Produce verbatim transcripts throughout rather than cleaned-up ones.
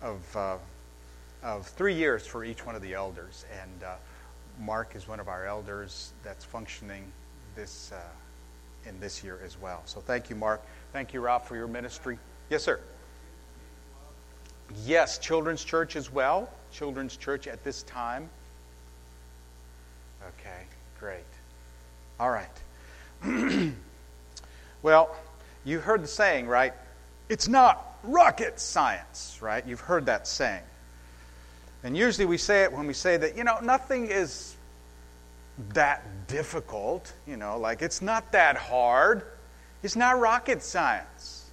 of, uh, of three years for each one of the elders. And uh, Mark is one of our elders that's functioning this uh, in this year as well. So thank you, Mark. Thank you, Ralph, for your ministry. Yes, sir. Yes, Children's Church as well. Children's Church at this time. Okay, great. All right. Well, you heard the saying, right? It's not rocket science, right? You've heard that saying. And usually we say it when we say that, you know, nothing is that difficult, you know, like it's not that hard. It's not rocket science.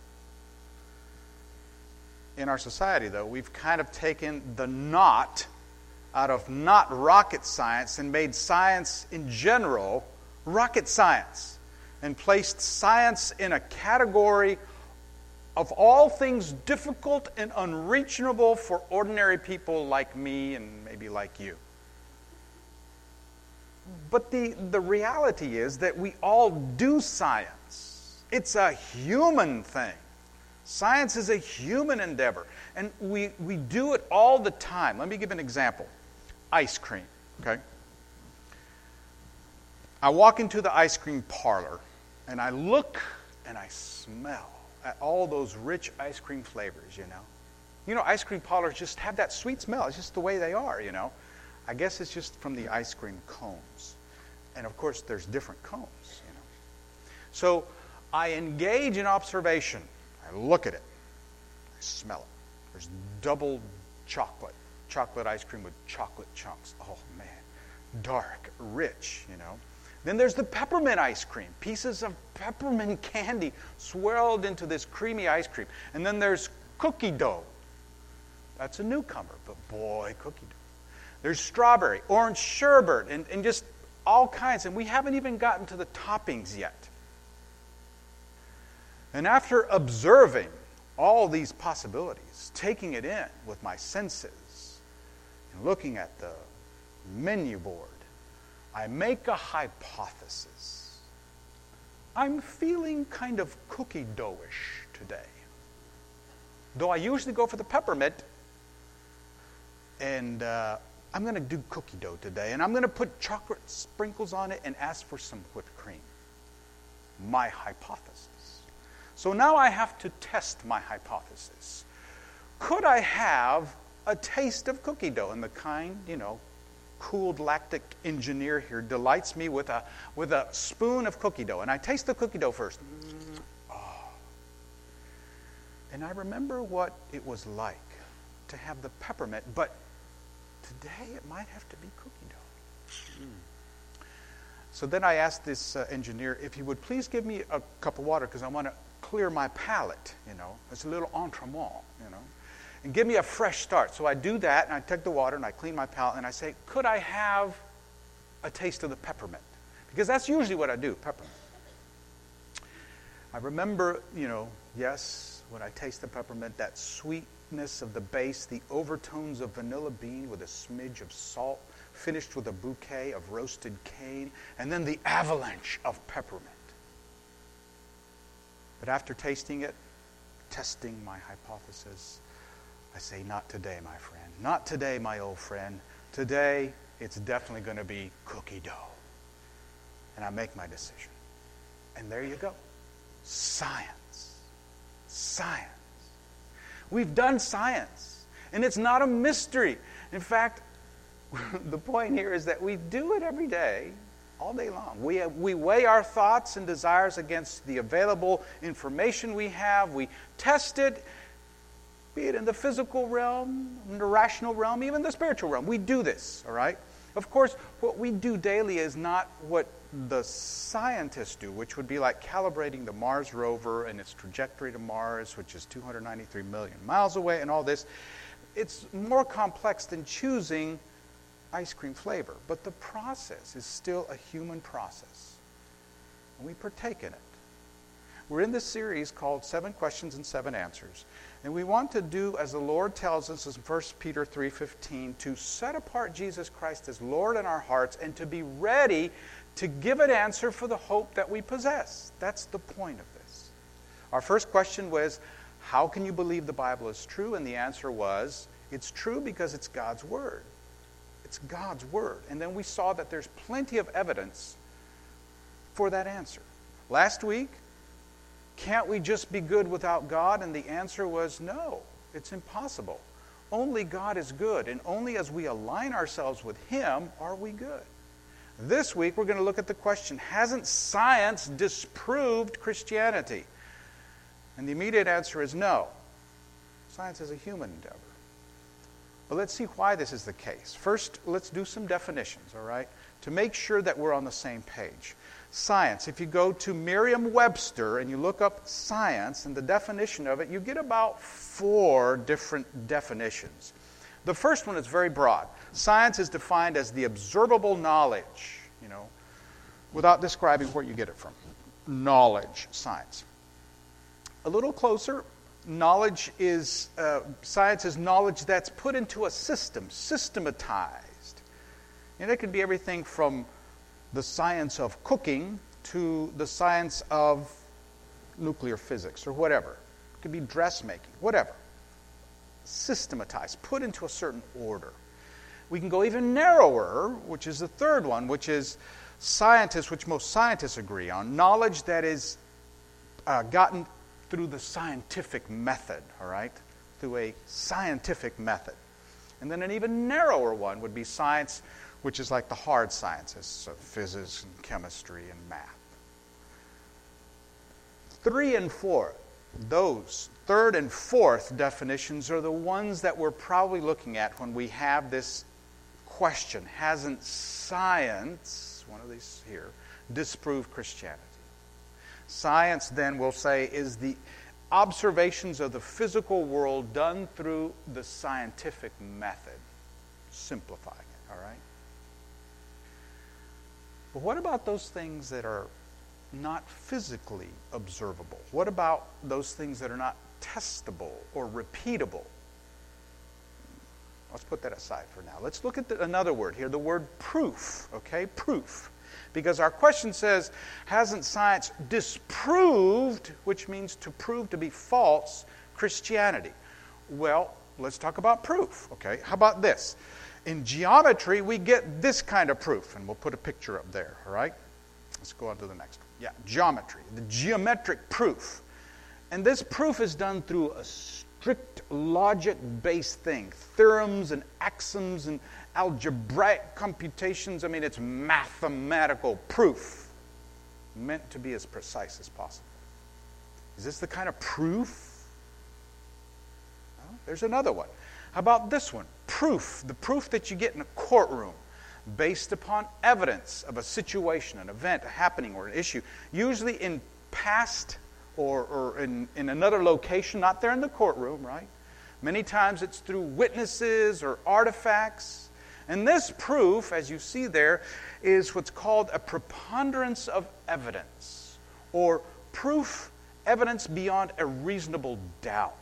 In our society, though, we've kind of taken the not out of not rocket science and made science in general rocket science and placed science in a category of all things difficult and unreachable for ordinary people like me and maybe like you. But the, the reality is that we all do science. It's a human thing. Science is a human endeavor. And we, we do it all the time. Let me give an example. Ice cream, okay? I walk into the ice cream parlor, and I look and I smell at all those rich ice cream flavors, you know. You know, ice cream parlors just have that sweet smell. It's just the way they are, you know. I guess it's just from the ice cream cones. And, of course, there's different cones, you know. So I engage in observation. I look at it. I smell it. There's double chocolate. Chocolate ice cream with chocolate chunks. Oh, man. Dark, rich, you know. Then there's the peppermint ice cream. Pieces of peppermint candy swirled into this creamy ice cream. And then there's cookie dough. That's a newcomer, but boy, cookie dough. There's strawberry, orange sherbet, and, and just all kinds. And we haven't even gotten to the toppings yet. And after observing all these possibilities, taking it in with my senses, and looking at the menu board, I make a hypothesis. I'm feeling kind of cookie dough-ish today. Though I usually go for the peppermint, and uh, I'm going to do cookie dough today, and I'm going to put chocolate sprinkles on it and ask for some whipped cream. My hypothesis. So now I have to test my hypothesis. Could I have a taste of cookie dough? And the kind, you know, cooled lactic engineer here delights me with a with a spoon of cookie dough. And I taste the cookie dough first. Mm, oh. And I remember what it was like to have the peppermint, but today it might have to be cookie dough. Mm. So then I asked this uh, engineer if he would please give me a cup of water because I want to clear my palate, you know. It's a little entremont, you know. And give me a fresh start. So I do that, and I take the water, and I clean my palate, and I say, could I have a taste of the peppermint? Because that's usually what I do, peppermint. I remember, you know, yes, when I taste the peppermint, that sweetness of the base, the overtones of vanilla bean with a smidge of salt, finished with a bouquet of roasted cane, and then the avalanche of peppermint. But after tasting it, testing my hypothesis, I say, not today, my friend. Not today, my old friend. Today, it's definitely going to be cookie dough. And I make my decision. And there you go. Science. Science. We've done science. And it's not a mystery. In fact, the point here is that we do it every day, all day long. We, we weigh our thoughts and desires against the available information we have. We test it, be it in the physical realm, in the rational realm, even the spiritual realm. We do this, all right? Of course, what we do daily is not what the scientists do, which would be like calibrating the Mars rover and its trajectory to Mars, which is two hundred ninety-three million miles away, and all this. It's more complex than choosing ice cream flavor, but the process is still a human process, and we partake in it. We're in this series called Seven Questions and Seven Answers, and we want to do as the Lord tells us in First Peter three fifteen, to set apart Jesus Christ as Lord in our hearts and to be ready to give an answer for the hope that we possess. That's the point of this. Our first question was, How can you believe the Bible is true? And the answer was, it's true because it's God's Word. It's God's Word. And then we saw that there's plenty of evidence for that answer. Last week, can't we just be good without God? And the answer was no, it's impossible. Only God is good, and only as we align ourselves with Him are we good. This week, we're going to look at the question, hasn't science disproved Christianity? And the immediate answer is no. Science is a human endeavor. But let's see why this is the case. First, let's do some definitions, all right, to make sure that we're on the same page. Science, if you go to Merriam-Webster and you look up science and the definition of it, you get about four different definitions. The first one is very broad. Science is defined as the observable knowledge, you know, without describing where you get it from. Knowledge, science. A little closer, knowledge is, uh, science is knowledge that's put into a system, systematized. And it could be everything from the science of cooking to the science of nuclear physics or whatever. It could be dressmaking, whatever. Systematized, put into a certain order. We can go even narrower, which is the third one, which is scientists, which most scientists agree on, knowledge that is uh, gotten through the scientific method, all right? Through a scientific method. And then an even narrower one would be science, which is like the hard sciences, so physics and chemistry and math. Three and four, those third and fourth definitions are the ones that we're probably looking at when we have this question, hasn't science, one of these here, disproved Christianity? Science, then, we'll say, is the observations of the physical world done through the scientific method. Simplifying it, all right? But what about those things that are not physically observable? What about those things that are not testable or repeatable? Let's put that aside for now. Let's look at the, another word here, the word proof, okay? Proof. Because our question says, hasn't science disproved, which means to prove to be false, Christianity? Well, let's talk about proof, okay? How about this? In geometry, we get this kind of proof, and we'll put a picture up there, all right? Let's go on to the next one. Yeah, geometry, the geometric proof. And this proof is done through a strict logic-based thing, theorems and axioms and algebraic computations. I mean, it's mathematical proof meant to be as precise as possible. Is this the kind of proof? No? There's another one. How about this one? Proof, the proof that you get in a courtroom based upon evidence of a situation, an event, a happening, or an issue, usually in past or, or in, in another location, not there in the courtroom, right? Many times it's through witnesses or artifacts. And this proof, as you see there, is what's called a preponderance of evidence, or proof, evidence beyond a reasonable doubt.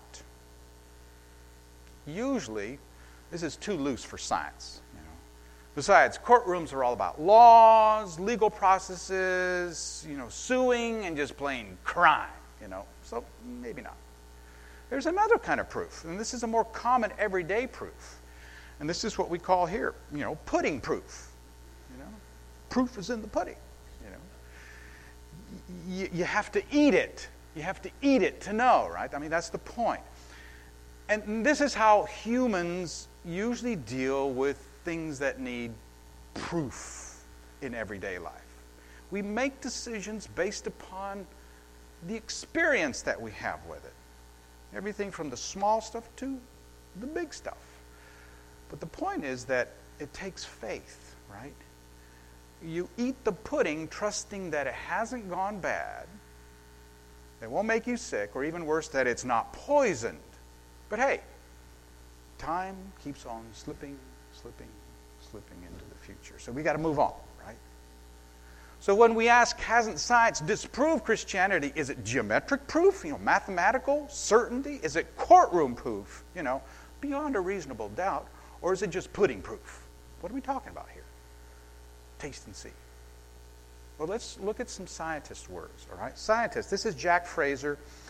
Usually, this is too loose for science. You know. Besides, courtrooms are all about laws, legal processes, you know, suing, and just plain crime. You know, so maybe not. There's another kind of proof, and this is a more common everyday proof. And this is what we call here, you know, pudding proof. You know, proof is in the pudding. You know, you, you have to eat it. You have to eat it to know, right? I mean, that's the point. And this is how humans usually deal with things that need proof in everyday life. We make decisions based upon the experience that we have with it. Everything from the small stuff to the big stuff. But the point is that it takes faith, right? You eat the pudding trusting that it hasn't gone bad, it won't make you sick, or even worse, that it's not poisoned. But hey, time keeps on slipping, slipping, slipping into the future. So we got to move on, right? So when we ask, hasn't science disproved Christianity, is it geometric proof, you know, mathematical certainty? Is it courtroom proof, you know, beyond a reasonable doubt? Or is it just pudding proof? What are we talking about here? Taste and see. Well, let's look at some scientist words, all right? Scientists, this is Jack Fraser.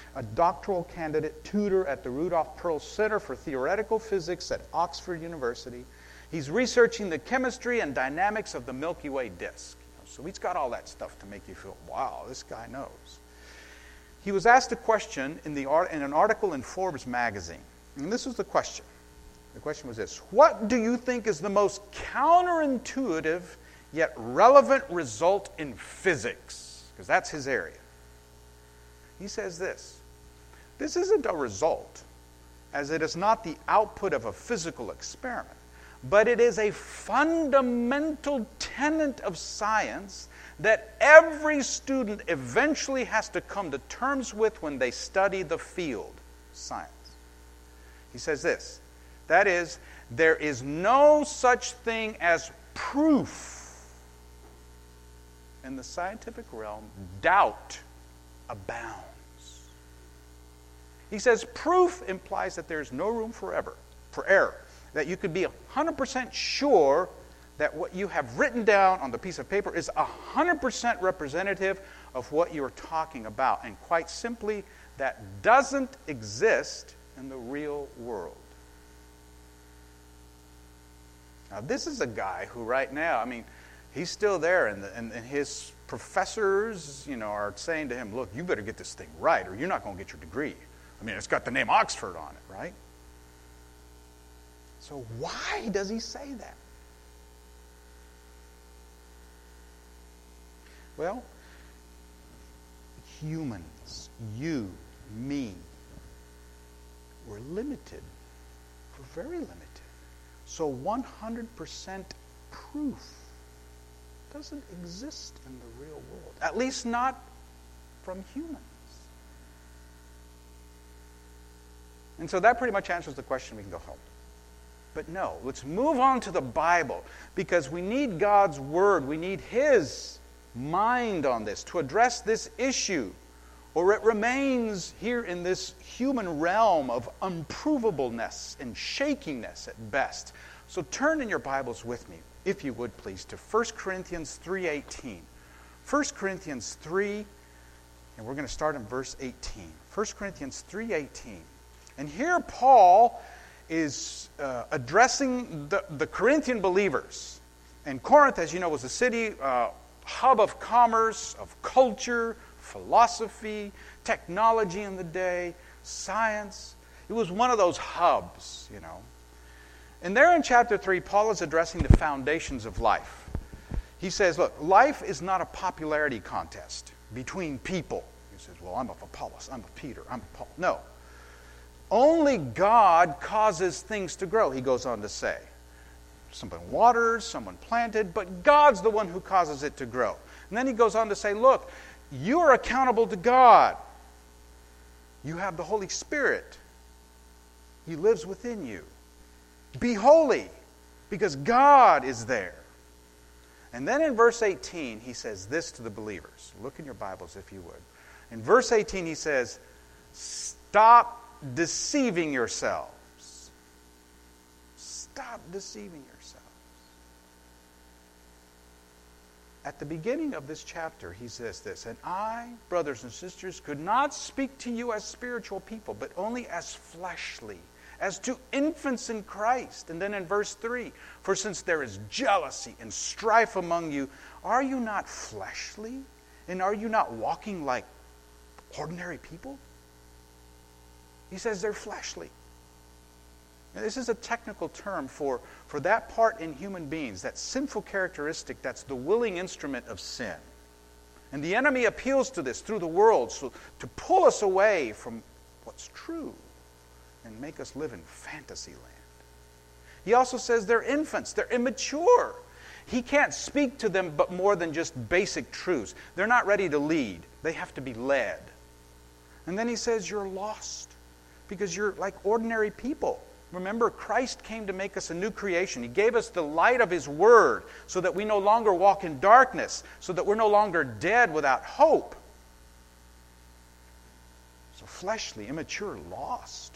a doctoral candidate tutor at the Rudolf Pearl Center for Theoretical Physics at Oxford University. He's researching the chemistry and dynamics of the Milky Way disk. So he's got all that stuff to make you feel, wow, this guy knows. He was asked a question in, the art, in an article in Forbes magazine. And this was the question. The question was this: what do you think is the most counterintuitive yet relevant result in physics? Because that's his area. He says this: this isn't a result, as it is not the output of a physical experiment, but it is a fundamental tenet of science that every student eventually has to come to terms with when they study the field, science. He says this: that is, there is no such thing as proof. In the scientific realm, doubt abounds. He says proof implies that there's no room for error, for error, that you could be one hundred percent sure that what you have written down on the piece of paper is one hundred percent representative of what you're talking about. And quite simply, that doesn't exist in the real world. Now, this is a guy who right now, I mean, he's still there, and, the, and, and his professors, you know, are saying to him, look, you better get this thing right, or you're not going to get your degree. I mean, it's got the name Oxford on it, right? So why does he say that? Well, humans, you, me, we're limited. We're very limited. So one hundred percent proof doesn't exist in the real world. At least not from humans. And so that pretty much answers the question. We can go home. But no, let's move on to the Bible, because we need God's Word. We need His mind on this to address this issue, or it remains here in this human realm of unprovableness and shakiness at best. So turn in your Bibles with me, if you would please, to First Corinthians three eighteen. First Corinthians three, and we're going to start in verse eighteen. First Corinthians three eighteen. And here Paul is uh, addressing the, the Corinthian believers. And Corinth, as you know, was a city, uh, hub of commerce, of culture, philosophy, technology in the day, science. It was one of those hubs, you know. And there in chapter three, Paul is addressing the foundations of life. He says, look, life is not a popularity contest between people. He says, well, I'm of Apollos, I'm of Peter, I'm of Paul. No. Only God causes things to grow, he goes on to say. Someone waters, someone planted, but God's the one who causes it to grow. And then he goes on to say, look, you are accountable to God. You have the Holy Spirit. He lives within you. Be holy, because God is there. And then in verse eighteen, he says this to the believers. Look in your Bibles if you would. In verse eighteen, he says, stop deceiving yourselves. Stop deceiving yourselves. At the beginning of this chapter, he says this: and I, brothers and sisters, could not speak to you as spiritual people, but only as fleshly, as to infants in Christ. And then in verse three, for since there is jealousy and strife among you, are you not fleshly? And are you not walking like ordinary people? He says they're fleshly. Now, this is a technical term for, for that part in human beings, that sinful characteristic that's the willing instrument of sin. And the enemy appeals to this through the world so to pull us away from what's true and make us live in fantasy land. He also says they're infants, they're immature. He can't speak to them but more than just basic truths. They're not ready to lead. They have to be led. And then he says you're lost because you're like ordinary people. Remember, Christ came to make us a new creation. He gave us the light of His Word so that we no longer walk in darkness, so that we're no longer dead without hope. So fleshly, immature, lost.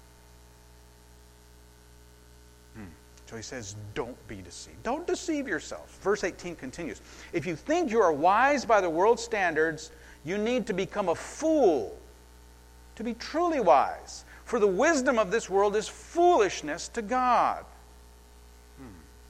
Hmm. So he says, don't be deceived. Don't deceive yourself. Verse eighteen continues. If you think you are wise by the world's standards, you need to become a fool to be truly wise. For the wisdom of this world is foolishness to God. Hmm.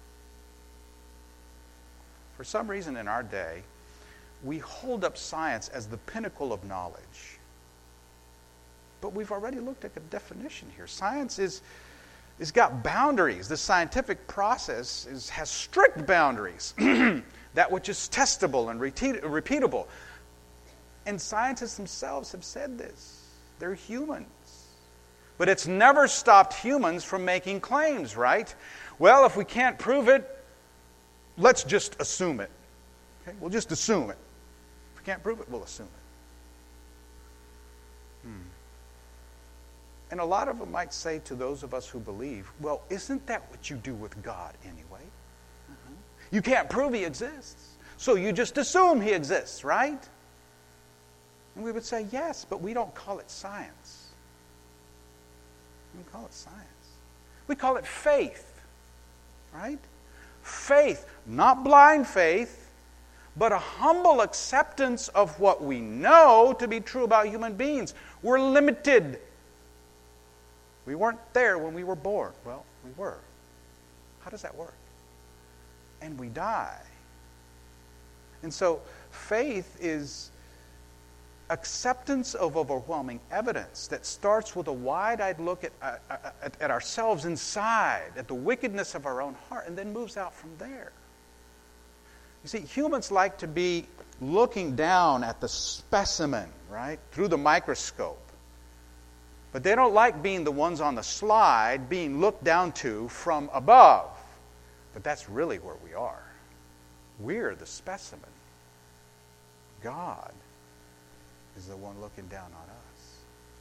For some reason in our day, we hold up science as the pinnacle of knowledge. But we've already looked at the definition here. Science is, is got boundaries. The scientific process is, has strict boundaries. That which is testable and repeat, repeatable. And scientists themselves have said this. They're humans. But it's never stopped humans from making claims, right? Well, if we can't prove it, let's just assume it. Okay? We'll just assume it. If we can't prove it, we'll assume it. Hmm. And a lot of them might say to those of us who believe, well, isn't that what you do with God anyway? Uh-huh. You can't prove He exists, so you just assume He exists, right? And we would say, yes, but we don't call it science. We don't call it science. We call it faith, right? Faith, not blind faith, but a humble acceptance of what we know to be true about human beings. We're limited. We weren't there when we were born. Well, we were. How does that work? And we die. And so faith is acceptance of overwhelming evidence that starts with a wide-eyed look at, at, at, at ourselves inside, at the wickedness of our own heart, and then moves out from there. You see, humans like to be looking down at the specimen, right, through the microscope. But they don't like being the ones on the slide, being looked down to from above. But that's really where we are. We're the specimen. God is the one looking down on us.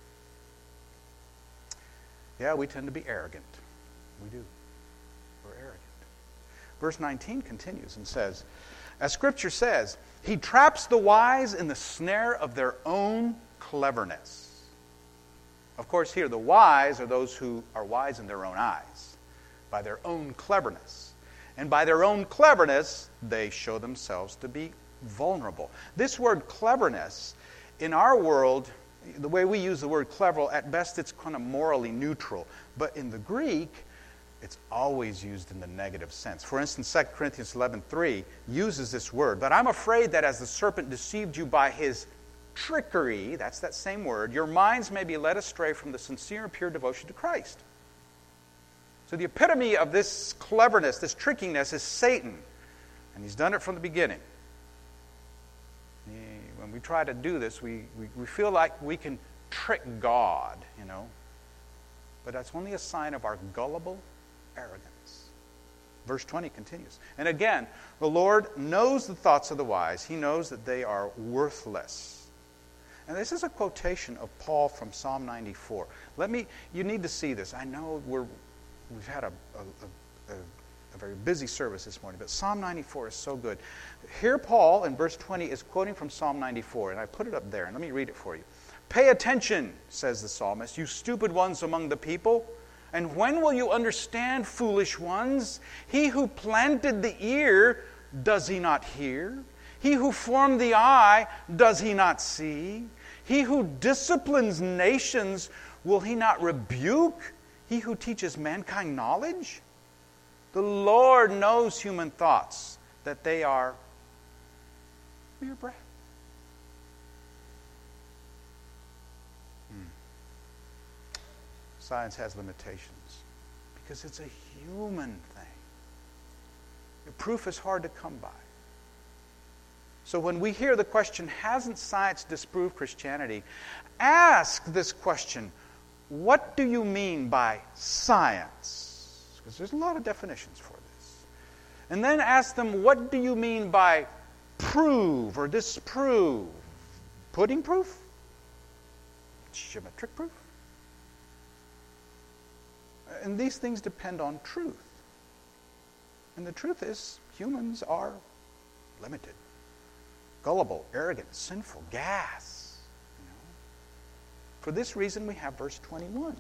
Yeah, we tend to be arrogant. We do. We're arrogant. Verse nineteen continues and says, as Scripture says, He traps the wise in the snare of their own cleverness. Of course, here the wise are those who are wise in their own eyes, by their own cleverness. And by their own cleverness, they show themselves to be vulnerable. This word cleverness, in our world, the way we use the word clever, at best it's kind of morally neutral. But in the Greek, it's always used in the negative sense. For instance, Second Corinthians eleven three uses this word. But I'm afraid that as the serpent deceived you by his trickery, that's that same word, your minds may be led astray from the sincere and pure devotion to Christ. So the epitome of this cleverness, this trickiness, is Satan. And he's done it from the beginning. He, when we try to do this, we, we, we feel like we can trick God, you know. But that's only a sign of our gullible arrogance. Verse twenty continues. And again, the Lord knows the thoughts of the wise. He knows that they are worthless. And this is a quotation of Paul from Psalm ninety-four. Let me, you need to see this. I know we're, we've had a, a, a, a very busy service this morning, but Psalm ninety-four is so good. Here Paul, in verse twenty, is quoting from Psalm ninety-four, and I put it up there, and let me read it for you. Pay attention, says the psalmist, you stupid ones among the people. And when will you understand, foolish ones? He who planted the ear, does he not hear? He who formed the eye, does he not see? He who disciplines nations, will he not rebuke? He who teaches mankind knowledge? The Lord knows human thoughts, that they are mere breath. Hmm. Science has limitations because it's a human thing. The proof is hard to come by. So when we hear the question, hasn't science disproved Christianity? Ask this question, what do you mean by science? Because there's a lot of definitions for this. And then ask them, what do you mean by prove or disprove? Pudding proof? Geometric proof? And these things depend on truth. And the truth is, humans are limited. Gullible, arrogant, sinful, gas. You know? For this reason, we have verse twenty-one.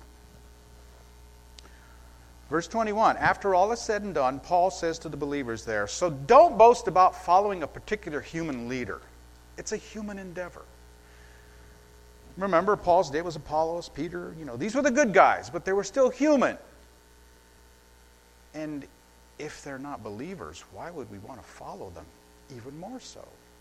Verse twenty-one, after all is said and done, Paul says to the believers there, so don't boast about following a particular human leader. It's a human endeavor. Remember, Paul's day was Apollos, Peter, you know, these were the good guys, but they were still human. And if they're not believers, why would we want to follow them even more so?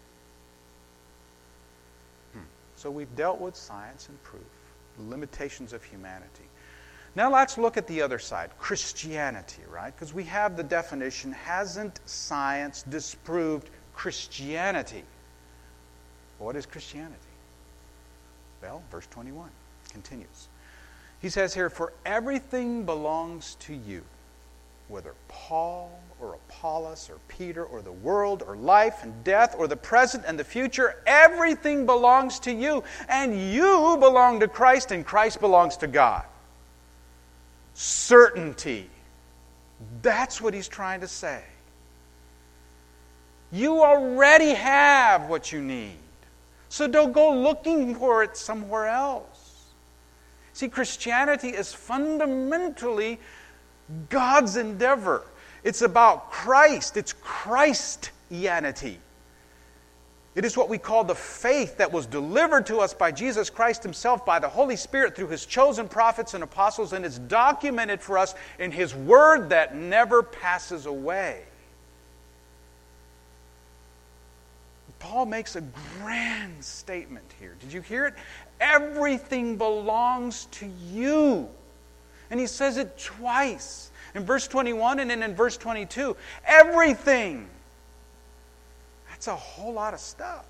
Hmm. So we've dealt with science and proof, the limitations of humanity. Now let's look at the other side, Christianity, right? Because we have the definition, hasn't science disproved Christianity? What is Christianity? Well, verse twenty-one continues. He says here, for everything belongs to you, whether Paul or Apollos or Peter or the world or life and death or the present and the future, everything belongs to you. And you belong to Christ and Christ belongs to God. Certainty. That's what he's trying to say. You already have what you need. So don't go looking for it somewhere else. See, Christianity is fundamentally God's endeavor. It's about Christ. It's Christianity. It is what we call the faith that was delivered to us by Jesus Christ himself, by the Holy Spirit, through his chosen prophets and apostles, and it's documented for us in his word that never passes away. Paul makes a grand statement here. Did you hear it? Everything belongs to you. And he says it twice. In verse twenty-one and then in verse twenty-two. Everything. That's a whole lot of stuff.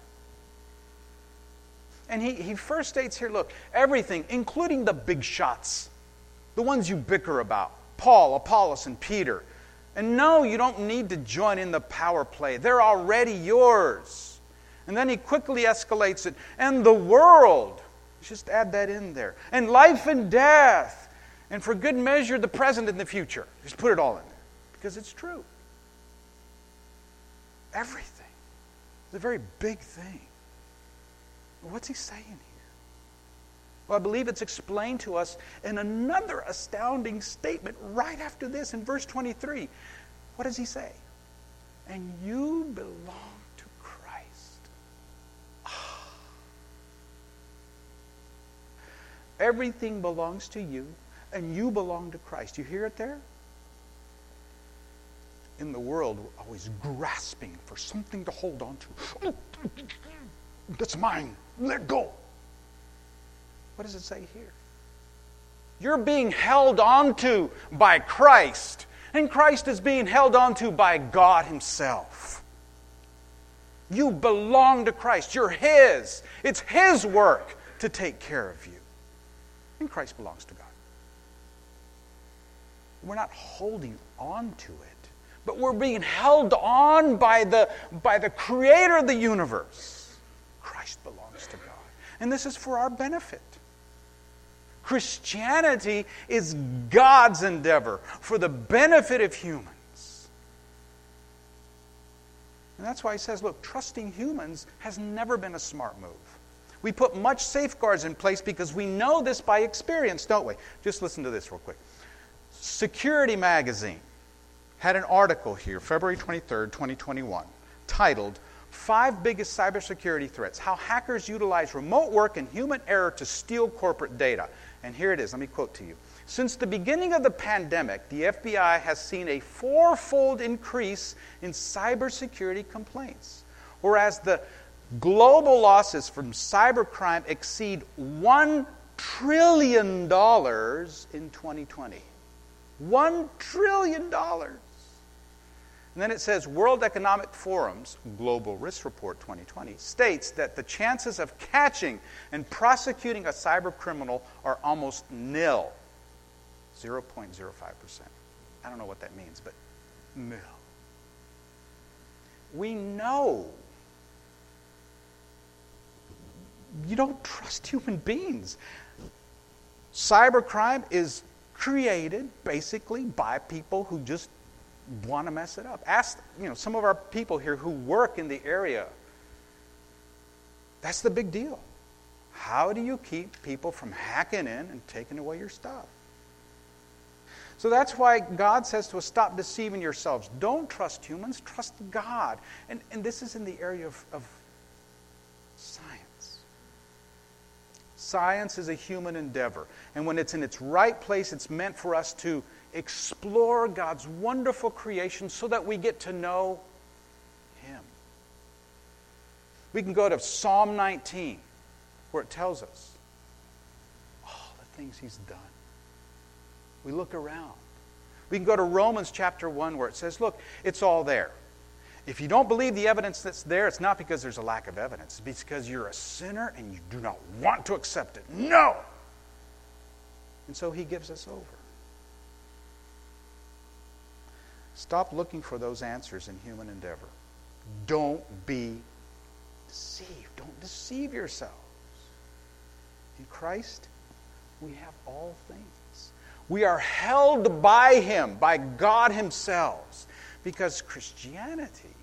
And he, he first states here, look, everything, including the big shots. The ones you bicker about. Paul, Apollos, and Peter. And no, you don't need to join in the power play. They're already yours. And then he quickly escalates it. And the world. Just add that in there. And life and death. And for good measure, the present and the future. Just put it all in there. Because it's true. Everything. It's a very big thing. What's he saying here? Well, I believe it's explained to us in another astounding statement right after this in verse twenty-three. What does he say? And you belong to Christ. Ah. Everything belongs to you, and you belong to Christ. You hear it there? In the world, we're always grasping for something to hold on to. Oh, that's mine. Let go. What does it say here? You're being held onto by Christ, and Christ is being held onto by God himself. You belong to Christ. You're his. It's his work to take care of you. And Christ belongs to God. We're not holding on to it, but we're being held on by the, by the creator of the universe. Christ belongs to God. And this is for our benefit. Christianity is God's endeavor for the benefit of humans. And that's why he says, look, trusting humans has never been a smart move. We put much safeguards in place because we know this by experience, don't we? Just listen to this real quick. Security Magazine had an article here, February twenty-third, twenty twenty-one, titled, Five Biggest Cybersecurity Threats, How Hackers Utilize Remote Work and Human Error to Steal Corporate Data. And here it is, let me quote to you. Since the beginning of the pandemic, the F B I has seen a fourfold increase in cybersecurity complaints, whereas the global losses from cybercrime exceed one trillion dollars in twenty twenty. one trillion dollars. And then it says World Economic Forum's Global Risk Report twenty twenty states that the chances of catching and prosecuting a cyber criminal are almost nil. zero point zero five percent. I don't know what that means, but nil. We know you don't trust human beings. Cybercrime is created basically by people who just want to mess it up. Ask, you know, some of our people here who work in the area. That's the big deal. How do you keep people from hacking in and taking away your stuff? So that's why God says to us, stop deceiving yourselves. Don't trust humans, trust God. And, and this is in the area of, of science. Science is a human endeavor. And when it's in its right place, it's meant for us to explore God's wonderful creation so that we get to know Him. We can go to Psalm nineteen, where it tells us all the things He's done. We look around. We can go to Romans chapter one, where it says, look, it's all there. If you don't believe the evidence that's there, it's not because there's a lack of evidence. It's because you're a sinner and you do not want to accept it. No! And so He gives us over. Stop looking for those answers in human endeavor. Don't be deceived. Don't deceive yourselves. In Christ, we have all things. We are held by Him, by God Himself, because Christianity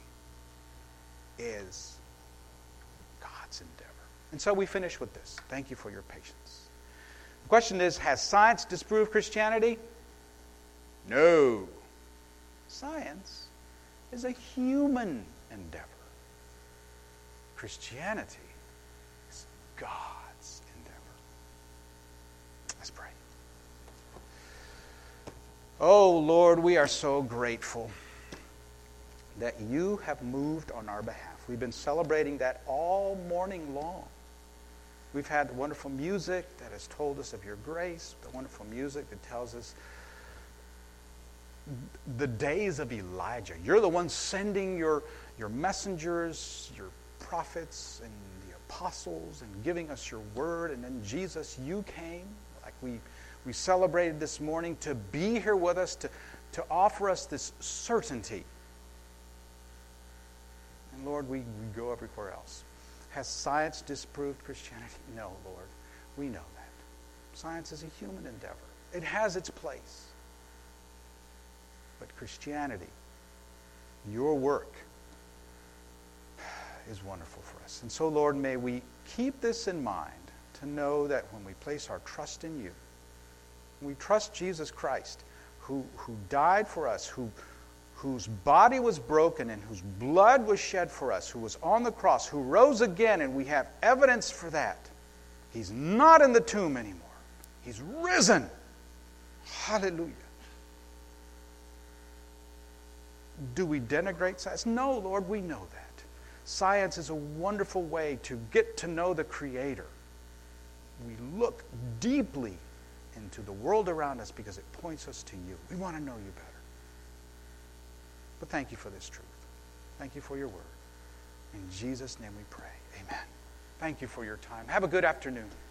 is God's endeavor. And so we finish with this. Thank you for your patience. The question is, has science disproved Christianity? No. Science is a human endeavor. Christianity is God's endeavor. Let's pray. Oh, Lord, we are so grateful that You have moved on our behalf. We've been celebrating that all morning long. We've had wonderful music that has told us of Your grace, the wonderful music that tells us the days of Elijah. You're the one sending your, your messengers, your prophets, and the apostles, and giving us Your word. And then, Jesus, You came, like we, we celebrated this morning, to be here with us, to, to offer us this certainty. And Lord, we, we go everywhere else. Has science disproved Christianity? No, Lord. We know that. Science is a human endeavor. It has its place. But Christianity, Your work, is wonderful for us. And so, Lord, may we keep this in mind, to know that when we place our trust in You, we trust Jesus Christ, who, who died for us, who, whose body was broken and whose blood was shed for us, who was on the cross, who rose again, and we have evidence for that. He's not in the tomb anymore. He's risen. Hallelujah. Do we denigrate science? No, Lord, we know that. Science is a wonderful way to get to know the Creator. We look deeply into the world around us because it points us to You. We want to know You better. But thank You for this truth. Thank You for Your word. In Jesus' name we pray. Amen. Thank you for your time. Have a good afternoon.